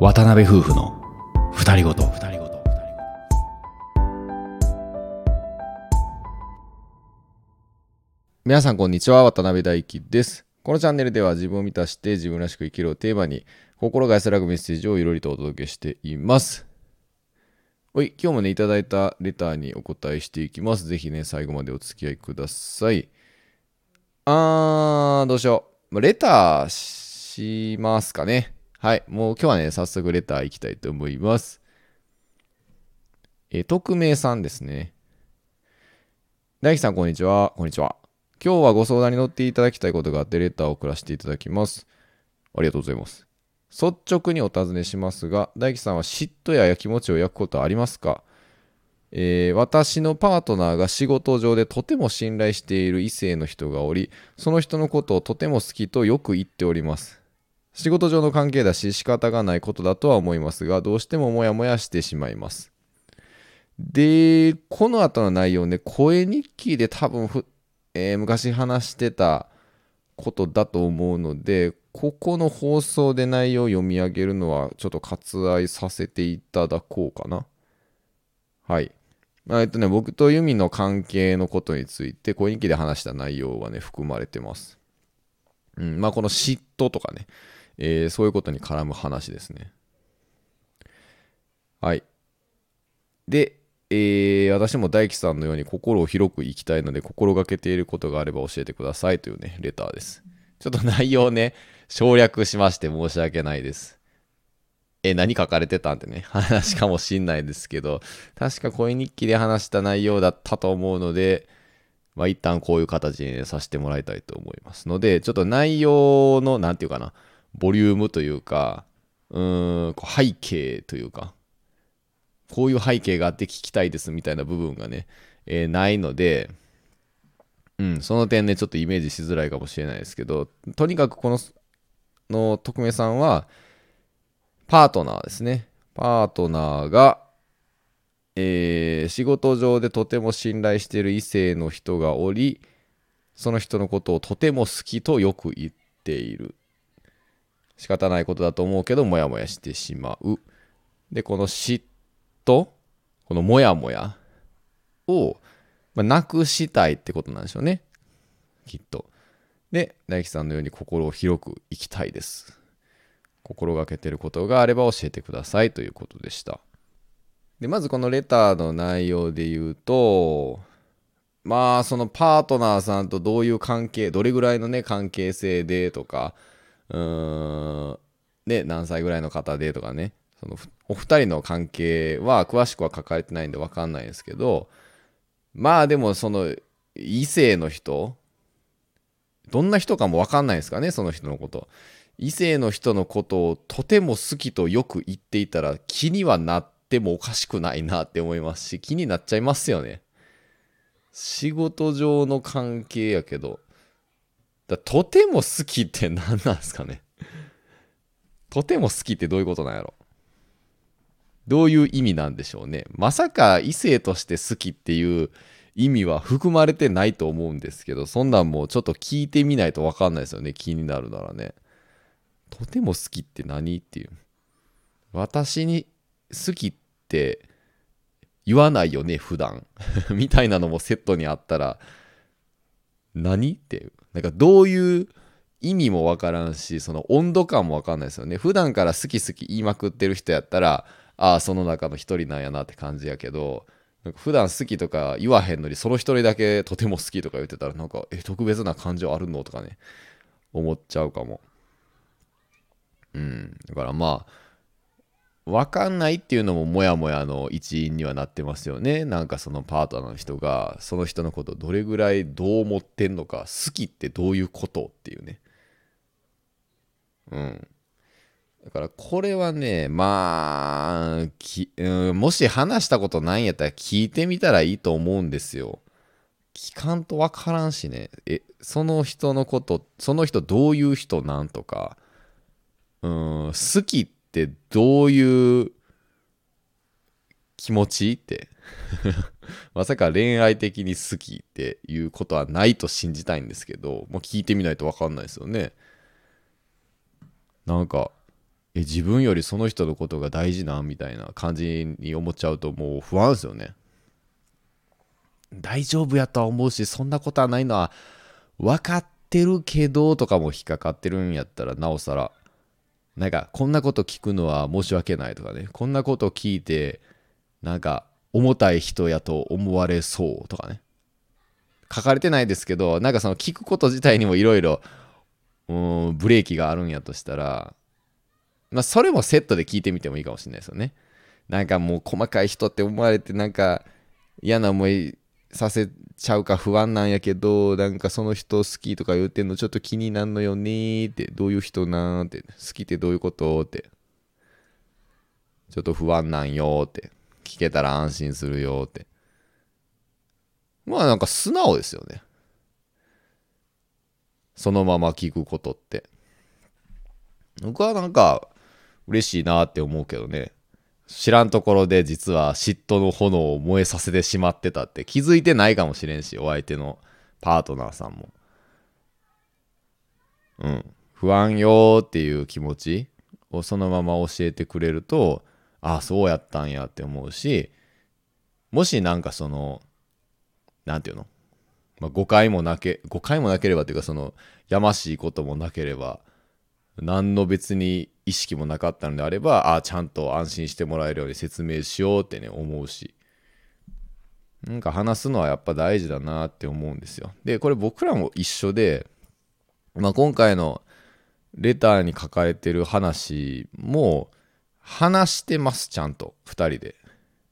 渡辺夫婦の二人ごと。 皆さんこんにちは、渡辺大輝です。このチャンネルでは自分を満たして自分らしく生きるをテーマに心が安らぐメッセージをいろいろとお届けしています。今日もねいただいたレターにお答えしていきます。ぜひね最後までお付き合いください。どうしよう。レターしますかね。はい、もう今日はね早速レターいきたいと思います。匿名さんですね。大輝さんこんにちは。こんにちは。今日はご相談に乗っていただきたいことがあってレターを送らせていただきます。ありがとうございます。率直にお尋ねしますが、大輝さんは嫉妬や気持ちを焼くことはありますか？私のパートナーが仕事上でとても信頼している異性の人がおり、その人のことをとても好きとよく言っております。仕事上の関係だし仕方がないことだとは思いますが、どうしてもモヤモヤしてしまいます。で、この後の内容ね、声日記で多分昔話してたことだと思うので、ここの放送で内容を読み上げるのはちょっと割愛させていただこうかな。はい。僕とユミの関係のことについて声日記で話した内容はね含まれてます。この嫉妬とかね、そういうことに絡む話ですね。はい。で、私も大輝さんのように心を広く生きたいので心がけていることがあれば教えてくださいというねレターです。ちょっと内容ね省略しまして申し訳ないです。何書かれてたんってね話かもしんないですけど、確か恋日記で話した内容だったと思うので、一旦こういう形に、ね、させてもらいたいと思いますので、ちょっと内容のなんていうかな、ボリュームというか、背景というか、こういう背景があって聞きたいですみたいな部分がね、ないので、その点ねちょっとイメージしづらいかもしれないですけど、とにかくこの匿名さんはパートナーですね。パートナーが、仕事上でとても信頼している異性の人がおり、その人のことをとても好きとよく言っている。仕方ないことだと思うけどモヤモヤしてしまう。で、この嫉妬、このモヤモヤを、なくしたいってことなんでしょうね、きっと。で、大樹さんのように心を広く生きたいです。心がけていることがあれば教えてくださいということでした。で、まずこのレターの内容で言うと、そのパートナーさんとどういう関係、どれぐらいのね関係性でとか、何歳ぐらいの方でとかね、そのお二人の関係は詳しくは書かれてないんで分かんないんですけど、でもその異性の人、どんな人かも分かんないですかね、その人のこと。異性の人のことをとても好きとよく言っていたら気にはなってもおかしくないなって思いますし、気になっちゃいますよね。仕事上の関係やけど、とても好きって何なんですかね。とても好きってどういうことなんやろ。どういう意味なんでしょうね。まさか異性として好きっていう意味は含まれてないと思うんですけど、そんなんもうちょっと聞いてみないと分かんないですよね。気になるならね。とても好きって何っていう。私に好きって言わないよね普段みたいなのもセットにあったら何っていう、なんかどういう意味もわからんし、その温度感もわかんないですよね。普段から好き好き言いまくってる人やったら、ああその中の一人なんやなって感じやけど、なんか普段好きとか言わへんのにその一人だけとても好きとか言ってたら、なんか特別な感情あるのとかね思っちゃうかも。だから分かんないっていうのもモヤモヤの一因にはなってますよね。なんかそのパートナーの人がその人のことをどれぐらいどう思ってんのか、好きってどういうことっていうね。だからこれはね、もし話したことないんやったら聞いてみたらいいと思うんですよ。聞かんと分からんしね。その人のこと、その人どういう人なんとか、好きってどういう気持ちってまさか恋愛的に好きっていうことはないと信じたいんですけど、もう聞いてみないと分かんないですよね。なんか自分よりその人のことが大事なみたいな感じに思っちゃうともう不安ですよね。大丈夫やとは思うし、そんなことはないのは分かってるけどとかも引っかかってるんやったら、なおさらなんかこんなこと聞くのは申し訳ないとかね、こんなこと聞いてなんか重たい人やと思われそうとかね、書かれてないですけど、なんかその聞くこと自体にもいろいろブレーキがあるんやとしたら、まあそれもセットで聞いてみてもいいかもしれないですよね。なんかもう細かい人って思われてなんか嫌な思いさせちゃうか不安なんやけど、なんかその人好きとか言ってんのちょっと気になんのよねーって、どういう人なんって、好きってどういうことって、ちょっと不安なんよって、聞けたら安心するよって。まあなんか素直ですよね。そのまま聞くことって。僕はなんか嬉しいなって思うけどね。知らんところで実は嫉妬の炎を燃えさせてしまってたって気づいてないかもしれんし、お相手のパートナーさんも。うん。不安よーっていう気持ちをそのまま教えてくれると、ああ、そうやったんやって思うし、もしなんかその、なんていうの、まあ、誤解もなければっていうか、その、やましいこともなければ、何の別に意識もなかったのであれば、ああ、ちゃんと安心してもらえるように説明しようってね、思うし。なんか話すのはやっぱ大事だなって思うんですよ。で、これ僕らも一緒で、まあ、今回のレターに書かれてる話も話してます、ちゃんと2人で。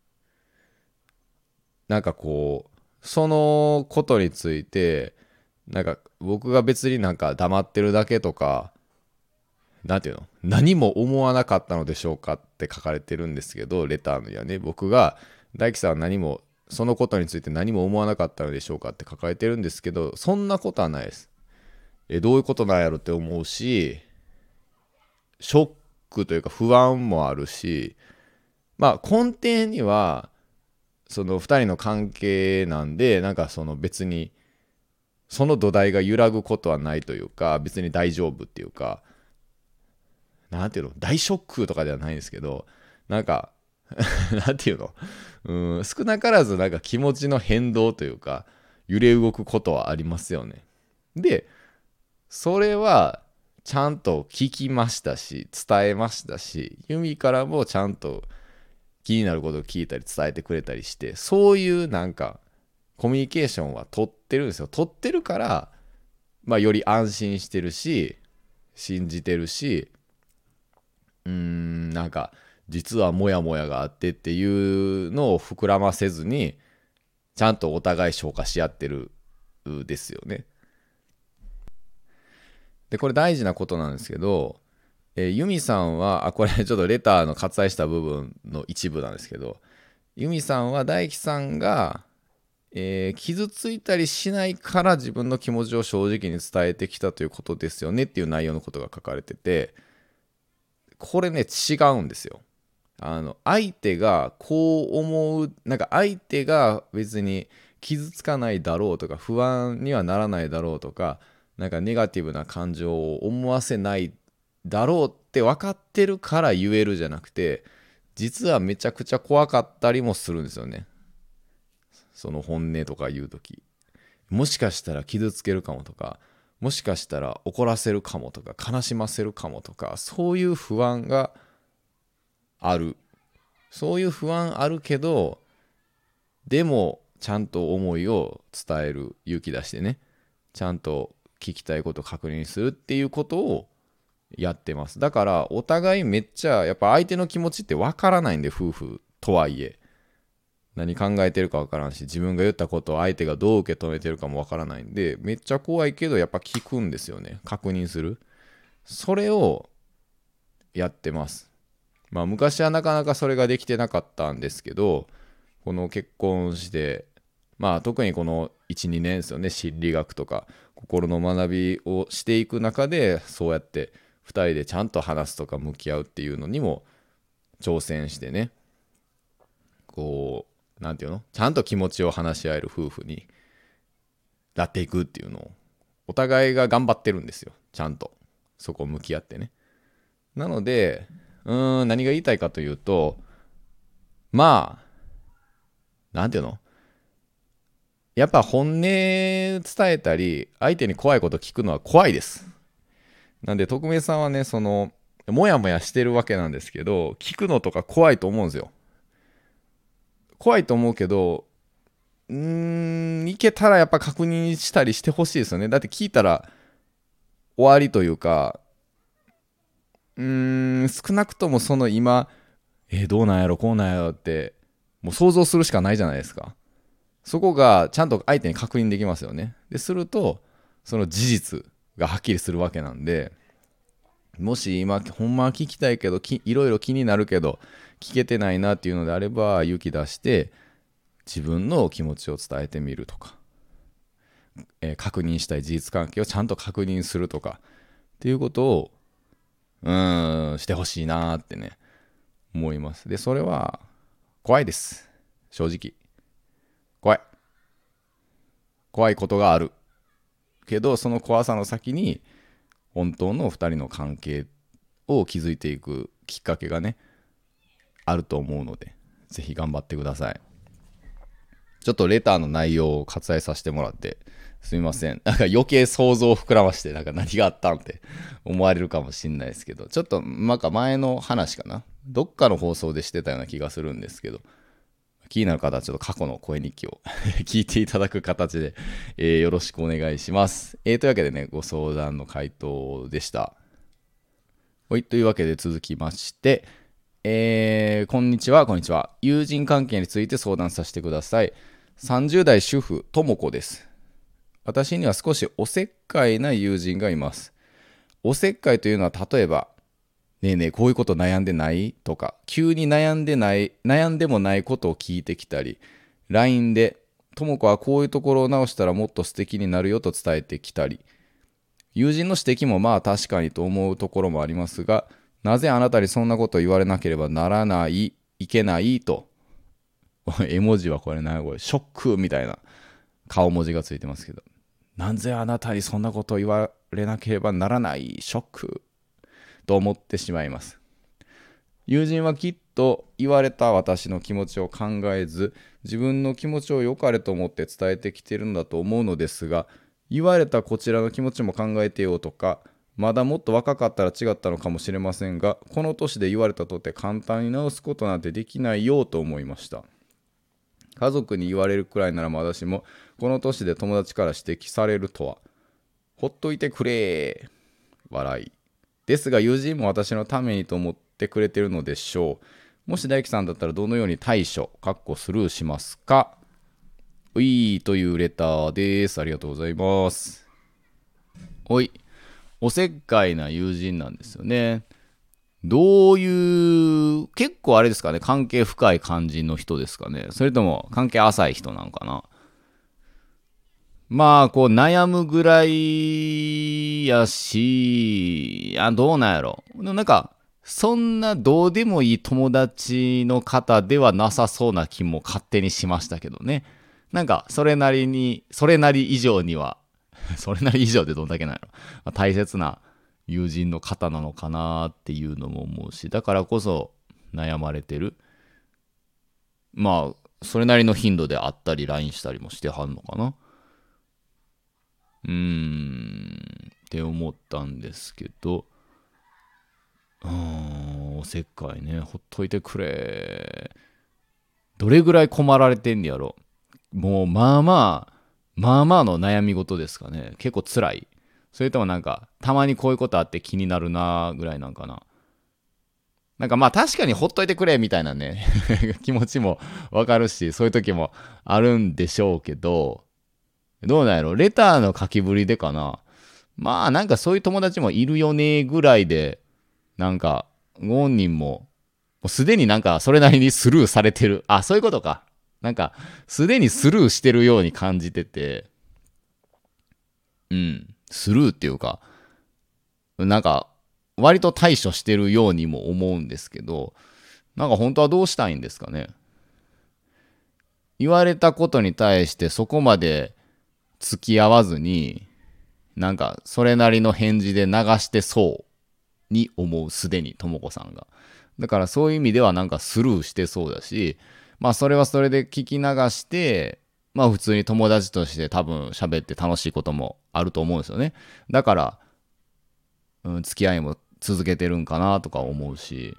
なんかこうそのことについて、なんか僕が別になんか黙ってるだけとか、なんていうの、何も思わなかったのでしょうかって書かれてるんですけど、レターにはね、僕が大樹さんは何もそのことについて何も思わなかったのでしょうかって書かれてるんですけど、そんなことはないです。どういうことなんやろって思うし、ショックというか不安もあるし、まあ根底にはその2人の関係なんで、なんかその別にその土台が揺らぐことはないというか、別に大丈夫っていうか、なんていうの、大ショックとかではないんですけど、なんかなんていうの、少なからずなんか気持ちの変動というか、揺れ動くことはありますよね。で、それはちゃんと聞きましたし、伝えましたし、ユミからもちゃんと気になることを聞いたり伝えてくれたりして、そういうなんかコミュニケーションは取ってるんですよ。取ってるから、まあより安心してるし、信じてるし、なんか実はモヤモヤがあってっていうのを膨らませずに、ちゃんとお互い消化し合ってるですよね。で、これ大事なことなんですけど、ユミさんは、これちょっとレターの割愛した部分の一部なんですけど、ユミさんは大樹さんが、傷ついたりしないから自分の気持ちを正直に伝えてきたということですよねっていう内容のことが書かれてて、これね、違うんですよ。相手がこう思う、なんか相手が別に傷つかないだろうとか、不安にはならないだろうとか、なんかネガティブな感情を思わせないだろうって分かってるから言えるじゃなくて、実はめちゃくちゃ怖かったりもするんですよね。その本音とか言うとき。もしかしたら傷つけるかもとか、もしかしたら怒らせるかもとか、悲しませるかもとか、そういう不安がある。そういう不安あるけど、でもちゃんと思いを伝える、勇気出してね、ちゃんと聞きたいことを確認するっていうことをやってます。だからお互いめっちゃやっぱ相手の気持ちってわからないんで、夫婦とはいえ何考えてるかわからんし、自分が言ったことを相手がどう受け止めてるかもわからないんで、めっちゃ怖いけどやっぱ聞くんですよね。確認する。それをやってます。まあ昔はなかなかそれができてなかったんですけど、この結婚して、まあ特にこの1、2年ですよね、心理学とか心の学びをしていく中で、そうやって2人でちゃんと話すとか向き合うっていうのにも挑戦してね、こう、なんていうの、ちゃんと気持ちを話し合える夫婦になっていくっていうのを、お互いが頑張ってるんですよ、ちゃんと。そこを向き合ってね。 なので、何が言いたいかというと、まあ、なんていうの、やっぱ本音伝えたり、相手に怖いこと聞くのは怖いです。なんで、匿名さんはね、もやもやしてるわけなんですけど、聞くのとか怖いと思うんですよ。怖いと思うけど、いけたらやっぱ確認したりしてほしいですよね。だって聞いたら終わりというか、少なくともその今、どうなんやろ、こうなんやろって、もう想像するしかないじゃないですか。そこがちゃんと相手に確認できますよね。ですると、その事実がはっきりするわけなんで、もし今、ほんまは聞きたいけど、いろいろ気になるけど、聞けてないなっていうのであれば、勇気出して、自分の気持ちを伝えてみるとか、確認したい事実関係をちゃんと確認するとか、っていうことを、してほしいなってね、思います。で、それは、怖いです。正直。怖い。怖いことがある。けど、その怖さの先に、本当の二人の関係を築いていくきっかけがね、あると思うので、ぜひ頑張ってください。ちょっとレターの内容を割愛させてもらって、すみません。なんか余計想像を膨らまして、なんか何があったんって思われるかもしれないですけど、ちょっとなんか前の話かな。どっかの放送でしてたような気がするんですけど、気になる方はちょっと過去の声日記を聞いていただく形で、よろしくお願いします。というわけでね、ご相談の回答でした。はい、というわけで続きまして、こんにちは、こんにちは。友人関係について相談させてください。30代主婦、ともこです。私には少しおせっかいな友人がいます。おせっかいというのは例えば、ねえねえ、こういうこと悩んでないとか、急に悩んでもないことを聞いてきたり、LINE で、ともこはこういうところを直したらもっと素敵になるよと伝えてきたり、友人の指摘もまあ確かにと思うところもありますが、なぜあなたにそんなことを言われなければならない、いけないと、絵文字はこれな、これショックみたいな顔文字がついてますけど、なぜあなたにそんなことを言われなければならない、ショックと思ってしまいます。友人はきっと言われた私の気持ちを考えず、自分の気持ちを良かれと思って伝えてきてるんだと思うのですが、言われたこちらの気持ちも考えてよとか、まだもっと若かったら違ったのかもしれませんが、この年で言われたとて簡単に直すことなんてできないよと思いました。家族に言われるくらいならまだしも、この年で友達から指摘されるとは。ほっといてくれ笑い。ですが友人も私のためにと思ってくれてるのでしょう。もし大樹さんだったらどのように対処、スルーしますか？というレターです。ありがとうございます。おせっかいな友人なんですよね。どういう、結構あれですかね、関係深い感じの人ですかね。それとも関係浅い人なのかな。まあ、こう悩むぐらいやし、どうなんやろ。でもなんか、そんなどうでもいい友達の方ではなさそうな気も勝手にしましたけどね。なんか、それなり以上には、それなり以上ってどんだけなんやろ。大切な友人の方なのかなっていうのも思うし、だからこそ悩まれてる。まあ、それなりの頻度で会ったり LINE したりもしてはんのかな。って思ったんですけど、おせっかいね、ほっといてくれ。どれぐらい困られてんねやろ。もうまあまあの悩み事ですかね。結構辛い。それともなんか、たまにこういうことあって気になるなぐらいなんかな。なんかまあ確かにほっといてくれみたいなね気持ちもわかるし、そういう時もあるんでしょうけど、どうなんやろ、レターの書きぶりでかな。まあなんかそういう友達もいるよねぐらいで、なんかご本人もうすでになんかそれなりにスルーされてる。あ、そういうことか。なんかすでにスルーしてるように感じてて、スルーっていうか、なんか割と対処してるようにも思うんですけど、なんか本当はどうしたいんですかね。言われたことに対してそこまで付き合わずに、なんかそれなりの返事で流してそうに思う、すでにともこさんが。だからそういう意味ではなんかスルーしてそうだし、まあそれはそれで聞き流して、まあ普通に友達として多分喋って楽しいこともあると思うんですよね。だから、付き合いも続けてるんかなとか思うし、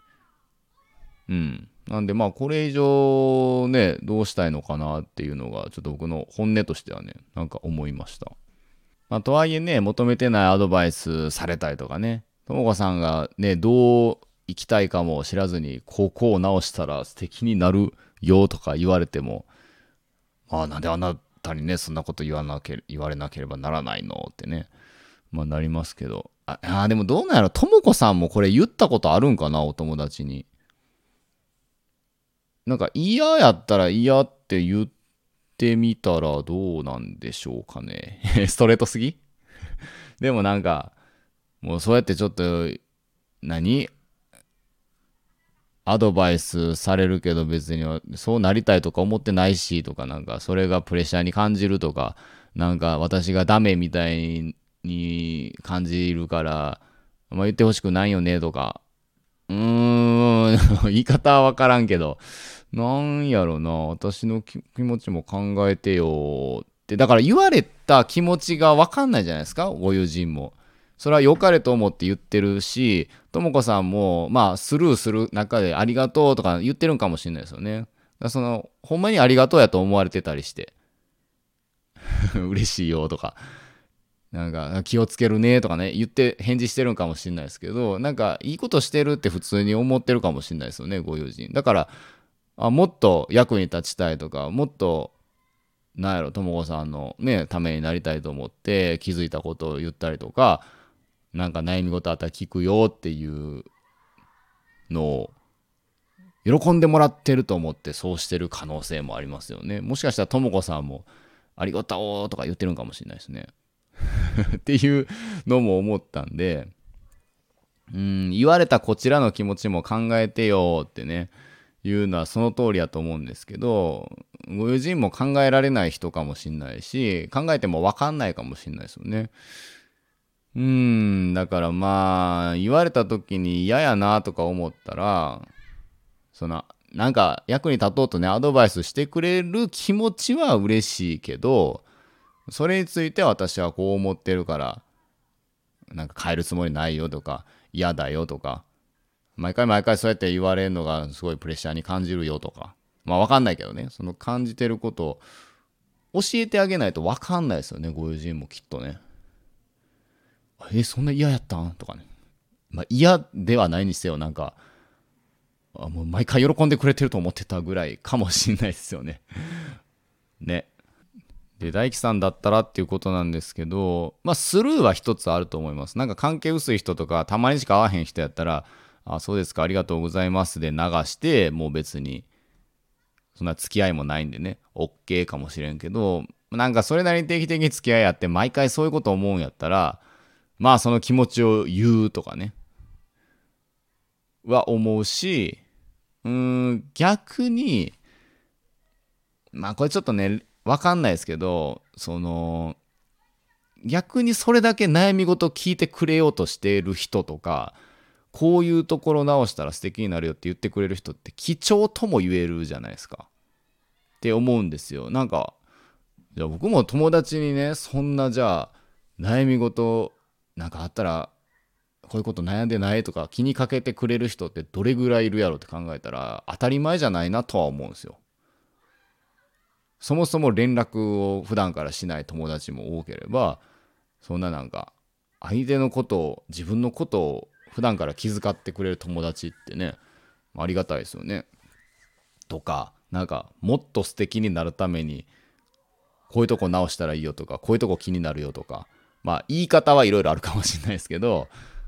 なんでまあこれ以上ね、どうしたいのかなっていうのがちょっと僕の本音としてはね、なんか思いました。まあとはいえね、求めてないアドバイスされたりとかね、ともこさんがね、どう生きたいかも知らずに、ここを直したら素敵になるよとか言われても、まあなんであなたにね、そんなこと言われなければならないのってね、まあなりますけど。でもどうなんやろ、ともこさんもこれ言ったことあるんかな、お友達に。なんか嫌やったら嫌って言ってみたらどうなんでしょうかね。ストレートすぎ。でもなんか、もうそうやってちょっと、何アドバイスされるけど別にそうなりたいとか思ってないしとか、なんかそれがプレッシャーに感じるとか、なんか私がダメみたいに感じるから、まあ、言ってほしくないよねとか、言い方はわからんけど、なんやろな、私の気持ちも考えてよって、だから言われた気持ちがわかんないじゃないですか、ご友人も。それは良かれと思って言ってるし、ともこさんも、まあ、スルーする中でありがとうとか言ってるんかもしれないですよね。だからほんまにありがとうやと思われてたりして、嬉しいよとか、なんか気をつけるねとかね、言って返事してるんかもしれないですけど、なんかいいことしてるって普通に思ってるかもしれないですよね、ご友人。だから、もっと役に立ちたいとか、もっと、なんやろ、ともこさんのね、ためになりたいと思って気づいたことを言ったりとか、なんか悩み事あったら聞くよっていうのを喜んでもらってると思ってそうしてる可能性もありますよね。もしかしたらともこさんもありがとうとか言ってるんかもしれないですね。っていうのも思ったんで、言われたこちらの気持ちも考えてよってね、いうのはその通りやと思うんですけど、ご友人も考えられない人かもしれないし、考えても分かんないかもしれないですよね。だからまあ、言われた時に嫌やなとか思ったら、なんか役に立とうとね、アドバイスしてくれる気持ちは嬉しいけど、それについて私はこう思ってるから、なんか変えるつもりないよとか、嫌だよとか、毎回毎回そうやって言われるのがすごいプレッシャーに感じるよとか、まあわかんないけどね、その感じてることを教えてあげないとわかんないですよね、ご友人もきっとね。そんな嫌やったんとかね。まあ嫌ではないにせよ、なんか、もう毎回喜んでくれてると思ってたぐらいかもしんないですよね。ね。で、大樹さんだったらっていうことなんですけど、まあスルーは一つあると思います。なんか関係薄い人とか、たまにしか会わへん人やったら、そうですか、ありがとうございますで流して、もう別に、そんな付き合いもないんでね、OK かもしれんけど、なんかそれなりに定期的に付き合いあって、毎回そういうこと思うんやったら、まあその気持ちを言うとかね、は思うし、逆に、まあこれちょっとね、わかんないですけど、逆にそれだけ悩み事聞いてくれようとしている人とか、こういうところ直したら素敵になるよって言ってくれる人って貴重とも言えるじゃないですか。って思うんですよ。なんか、じゃあ僕も友達にね、そんなじゃあ悩み事なんかあったらこういうこと悩んでないとか気にかけてくれる人ってどれぐらいいるやろって考えたら当たり前じゃないなとは思うんですよ。そもそも連絡を普段からしない友達も多ければ、そんななんか相手のことを自分のことを普段から気遣ってくれる友達ってね、ありがたいですよね。とか、なんかもっと素敵になるためにこういうとこ直したらいいよとか、こういうとこ気になるよとか、まあ言い方はいろいろあるかもしれないですけど、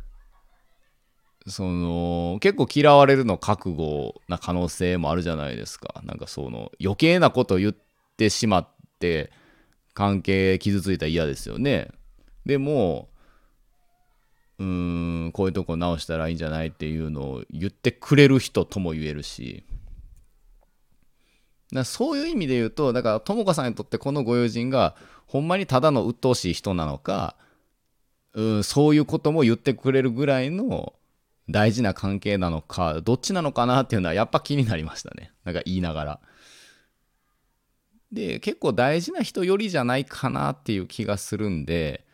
結構嫌われるの覚悟な可能性もあるじゃないですか。なんか余計なこと言ってしまって関係傷ついたら嫌ですよね。でもこういうとこ直したらいいんじゃないっていうのを言ってくれる人とも言えるし、そういう意味で言うと、だからともかさんにとってこのご友人がほんまにただの鬱陶しい人なのか、そういうことも言ってくれるぐらいの大事な関係なのか、どっちなのかなっていうのはやっぱ気になりましたね。なんか言いながら。で、結構大事な人よりじゃないかなっていう気がするんで、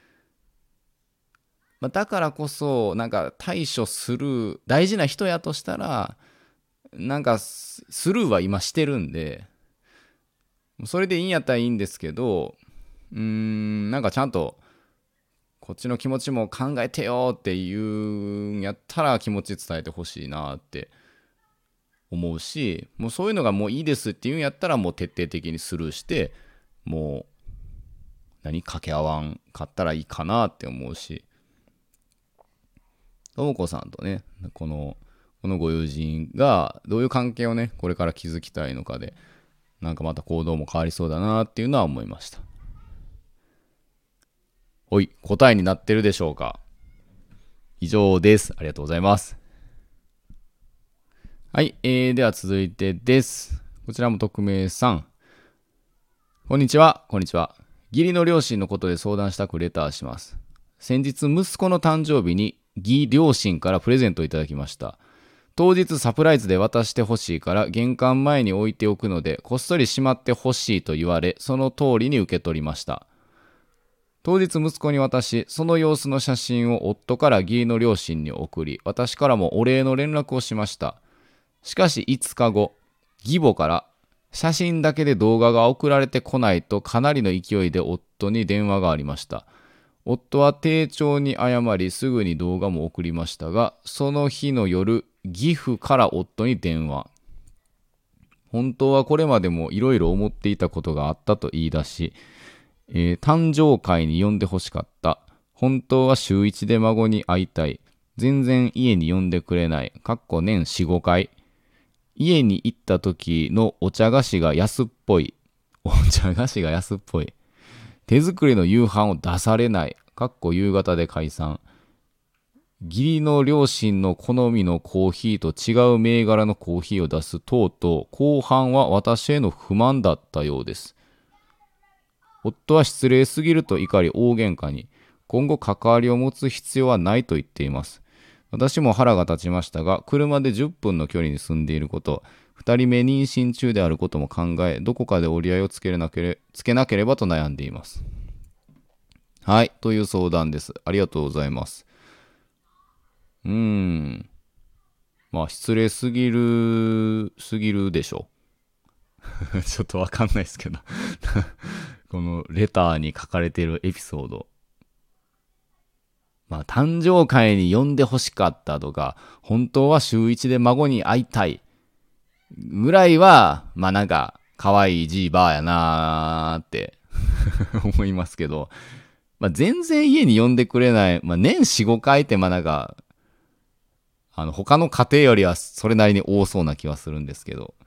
だからこそ、なんか対処する、大事な人やとしたら、なんかスルーは今してるんで、それでいいんやったらいいんですけど、なんかちゃんと、こっちの気持ちも考えてよっていうんやったら気持ち伝えてほしいなって思うし、もうそういうのがもういいですっていうんやったらもう徹底的にスルーして、もう掛け合わんかったらいいかなって思うし、ともこさんとね、このご友人がどういう関係をね、これから築きたいのかで、なんかまた行動も変わりそうだなっていうのは思いました。おい、答えになってるでしょうか？以上です。ありがとうございます。はい、では続いてです。こちらも匿名さん。こんにちは。こんにちは。義理の両親のことで相談したくレターします。先日、息子の誕生日に義両親からプレゼントをいただきました。当日サプライズで渡してほしいから玄関前に置いておくのでこっそりしまってほしいと言われ、その通りに受け取りました。当日息子に渡し、その様子の写真を夫から義理の両親に送り、私からもお礼の連絡をしました。しかし5日後、義母から写真だけで動画が送られてこないとかなりの勢いで夫に電話がありました。夫は丁重に謝り、すぐに動画も送りましたが、その日の夜、義父から夫に電話。本当はこれまでもいろいろ思っていたことがあったと言い出し、誕生会に呼んでほしかった。本当は週1で孫に会いたい。全然家に呼んでくれない。年4、5回。家に行った時のお茶菓子が安っぽい。お茶菓子が安っぽい。手作りの夕飯を出されない。夕方で解散。義理の両親の好みのコーヒーと違う銘柄のコーヒーを出す等々、後半は私への不満だったようです。夫は失礼すぎると怒り大喧嘩に、今後関わりを持つ必要はないと言っています。私も腹が立ちましたが、車で10分の距離に住んでいること、2人目妊娠中であることも考え、どこかで折り合いをつけなければと悩んでいます。はい、という相談です。ありがとうございます。失礼すぎるでしょ。ちょっとわかんないですけど。このレターに書かれているエピソード。誕生会に呼んでほしかったとか、本当は週1で孫に会いたいぐらいは、なんか、可愛いジーバーやなーって思いますけど、全然家に呼んでくれない、年4、5回ってなんか、他の家庭よりはそれなりに多そうな気はするんですけど、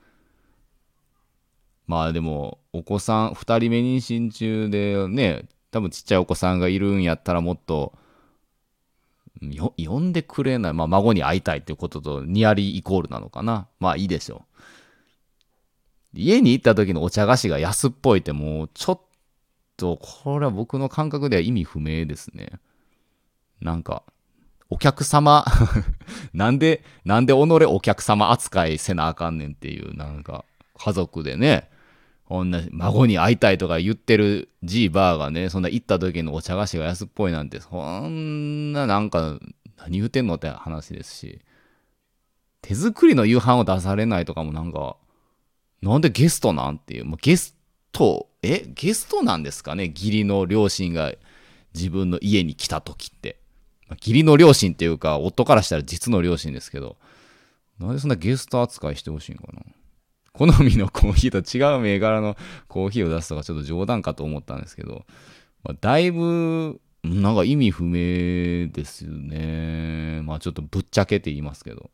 でもお子さん2人目妊娠中でね、多分ちっちゃいお子さんがいるんやったらもっと呼んでくれない、孫に会いたいっていうこととニアリーイコールなのかな。いいでしょう。家に行った時のお茶菓子が安っぽいってもうちょっとこれは僕の感覚では意味不明ですね。なんかお客様なんで己お客様扱いせなあかんねんっていう、なんか家族でね、こんな孫に会いたいとか言ってるジーバーがね、そんな行った時のお茶菓子が安っぽいなんて、そんななんか何言うてんのって話ですし、手作りの夕飯を出されないとかもなんでゲストなんていう、ゲストなんですかね、義理の両親が自分の家に来た時って。義理の両親っていうか、夫からしたら実の両親ですけど、なんでそんなゲスト扱いしてほしいんかな。好みのコーヒーと違う銘柄のコーヒーを出すとかちょっと冗談かと思ったんですけど、だいぶなんか意味不明ですよね。ちょっとぶっちゃけて言いますけど、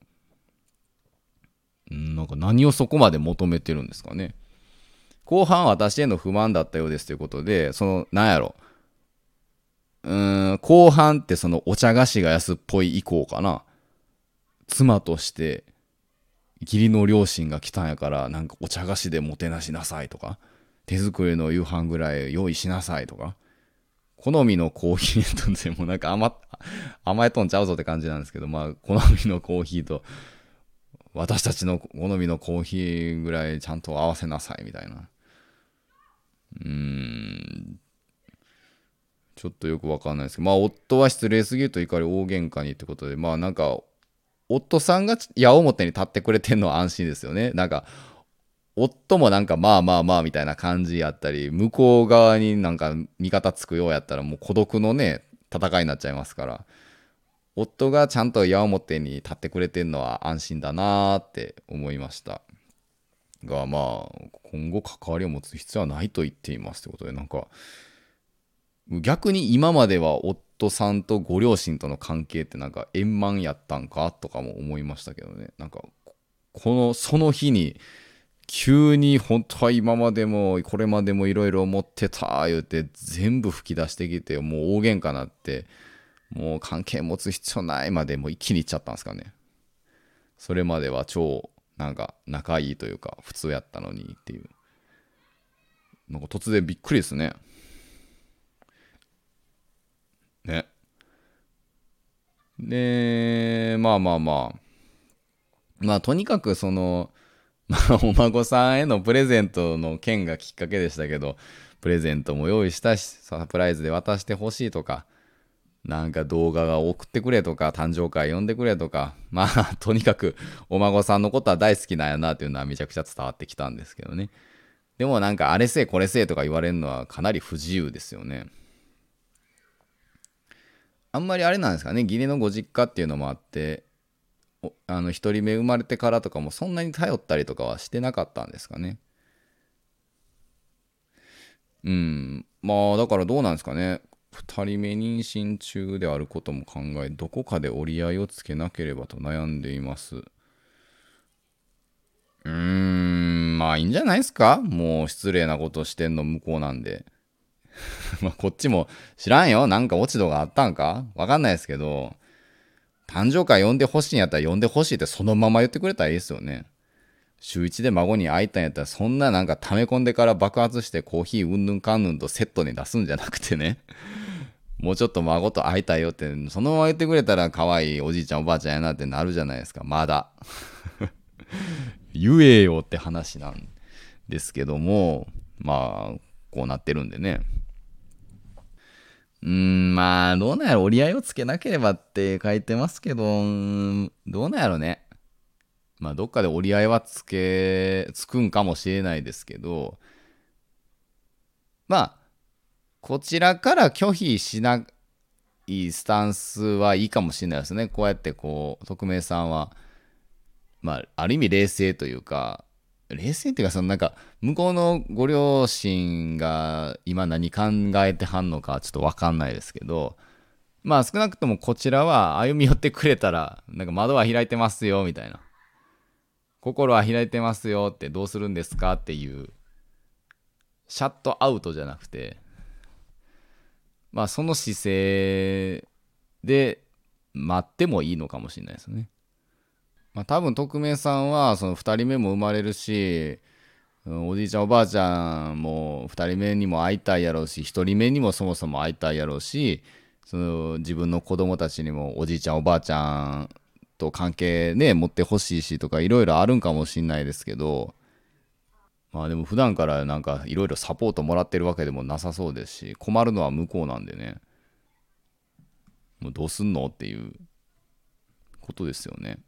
なんか何をそこまで求めてるんですかね。後半私への不満だったようですということで、なんやろ、後半ってそのお茶菓子が安っぽい以降かな。妻として義理の両親が来たんやから、なんかお茶菓子でもてなしなさいとか、手作りの夕飯ぐらい用意しなさいとか、 好みのコーヒーとでもなんか甘えとんちゃうぞって感じなんですけど、まあ好みのコーヒーと私たちの好みのコーヒーぐらいちゃんと合わせなさいみたいな。ちょっとよくわかんないですけど、まあ夫は失礼すぎると怒り大喧嘩にってことで、まあなんか夫さんが矢面に立ってくれてんのは安心ですよね。なんか夫もなんかまあまあまあみたいな感じやったり、向こう側になんか味方つくようやったらもう孤独のね戦いになっちゃいますから、夫がちゃんと矢面に立ってくれてんのは安心だなーって思いましたが、まあ今後関わりを持つ必要はないと言っていますってことで、なんか逆に今までは夫さんとご両親との関係ってなんか円満やったんかとかも思いましたけどね。なんかその日に急に本当は今までもこれまでもいろいろ思ってた言うて全部吹き出してきて、もう大喧嘩なって、もう関係持つ必要ないまでもう一気にいっちゃったんですかね。それまでは超なんか仲いいというか普通やったのにっていう、なんか突然びっくりですね。ね。で、まあとにかくお孫さんへのプレゼントの件がきっかけでしたけど、プレゼントも用意したし、サプライズで渡してほしいとか、なんか動画が送ってくれとか、誕生会呼んでくれとか、まあとにかくお孫さんのことは大好きなんやなっていうのはめちゃくちゃ伝わってきたんですけどね。でもなんかあれせえこれせえとか言われるのはかなり不自由ですよね。あんまりあれなんですかね、義理のご実家っていうのもあって、一人目生まれてからとかもそんなに頼ったりとかはしてなかったんですかね。まあだからどうなんですかね。二人目妊娠中であることも考え、どこかで折り合いをつけなければと悩んでいます。まあいいんじゃないですか。もう失礼なことしてんの向こうなんで。まあこっちも知らんよ。なんか落ち度があったんかわかんないですけど、誕生会呼んでほしいんやったら呼んでほしいってそのまま言ってくれたらいいですよね。週一で孫に会いたいんやったら、そんななんか溜め込んでから爆発してコーヒーうんぬんかんぬんとセットに出すんじゃなくてね。もうちょっと孫と会いたいよって、そのまま言ってくれたら可愛いおじいちゃんおばあちゃんやなってなるじゃないですか。まだ。言えよって話なんですけども、まあ、こうなってるんでね。まあ、どうなんやろ。折り合いをつけなければって書いてますけど、どうなんやろね。まあ、どっかで折り合いはつくんかもしれないですけど、まあ、こちらから拒否しないスタンスはいいかもしれないですね。こうやって匿名さんは、まあ、ある意味冷静というか、冷静っていうか、なんか、向こうのご両親が今何考えてはんのかちょっとわかんないですけど、まあ少なくともこちらは歩み寄ってくれたら、なんか窓は開いてますよ、みたいな。心は開いてますよってどうするんですかっていう、シャットアウトじゃなくて、まあその姿勢で待ってもいいのかもしれないですね。まあ多分匿名さんはその2人目も生まれるし、おじいちゃんおばあちゃんも2人目にも会いたいやろうし、1人目にもそもそも会いたいやろうし、自分の子供たちにもおじいちゃんおばあちゃんと関係ね持ってほしいしとかいろいろあるんかもしんないですけど、まあでも普段からなんかいろいろサポートもらってるわけでもなさそうですし、困るのは向こうなんでね、もうどうすんのっていうことですよね。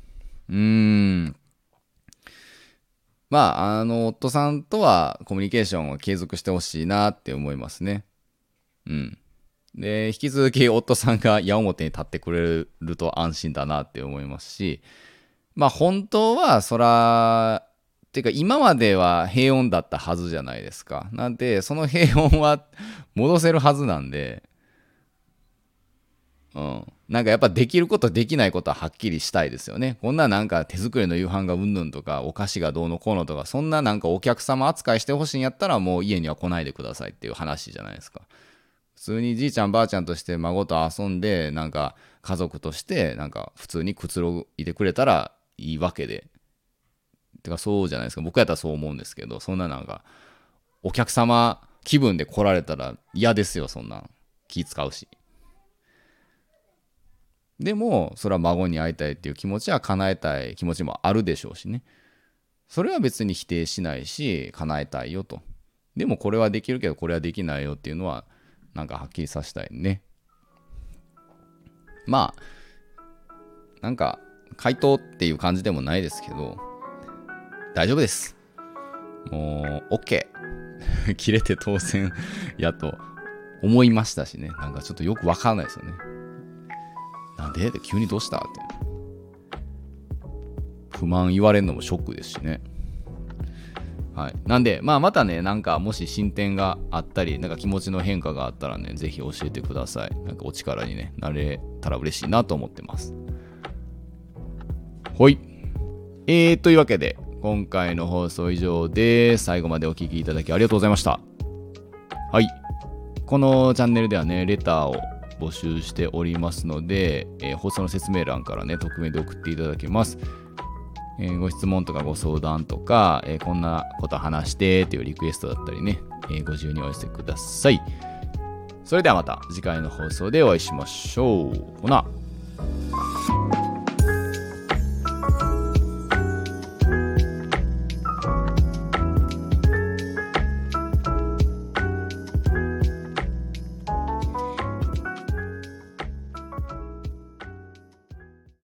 まあ夫さんとはコミュニケーションを継続してほしいなって思いますね。で、引き続き夫さんが矢面に立ってくれると安心だなって思いますし、まあ本当はてか今までは平穏だったはずじゃないですか。なんでその平穏は戻せるはずなんで、なんかやっぱできることできないことははっきりしたいですよね。こんななんか手作りの夕飯がうんぬんとかお菓子がどうのこうのとか、そんななんかお客様扱いしてほしいんやったらもう家には来ないでくださいっていう話じゃないですか。普通にじいちゃんばあちゃんとして孫と遊んで、なんか家族としてなんか普通にくつろいでくれたらいいわけで。てかそうじゃないですか。僕やったらそう思うんですけど、そんななんかお客様気分で来られたら嫌ですよ、そんなん。 気使うし。でもそれは孫に会いたいっていう気持ちは叶えたい気持ちもあるでしょうしね。それは別に否定しないし、叶えたいよと。でもこれはできるけどこれはできないよっていうのはなんかはっきりさせたいね。まあなんか回答っていう感じでもないですけど、大丈夫です。もう OK 切れて当選やと思いましたしね。なんかちょっとよくわかんないですよね。なんで急にどうしたって不満言われるのもショックですしね。はい、なんで、またね、なんかもし進展があったり、なんか気持ちの変化があったらね、ぜひ教えてください。なんかお力に、ね、なれたら嬉しいなと思ってます。ほい。というわけで、今回の放送以上で、最後までお聞きいただきありがとうございました。はい。このチャンネルではね、レターを募集しておりますので、放送の説明欄からね、匿名で送っていただけます。ご質問とかご相談とか、こんなこと話してっていうリクエストだったりね、ご自由にお寄せください。それではまた次回の放送でお会いしましょう。ほな。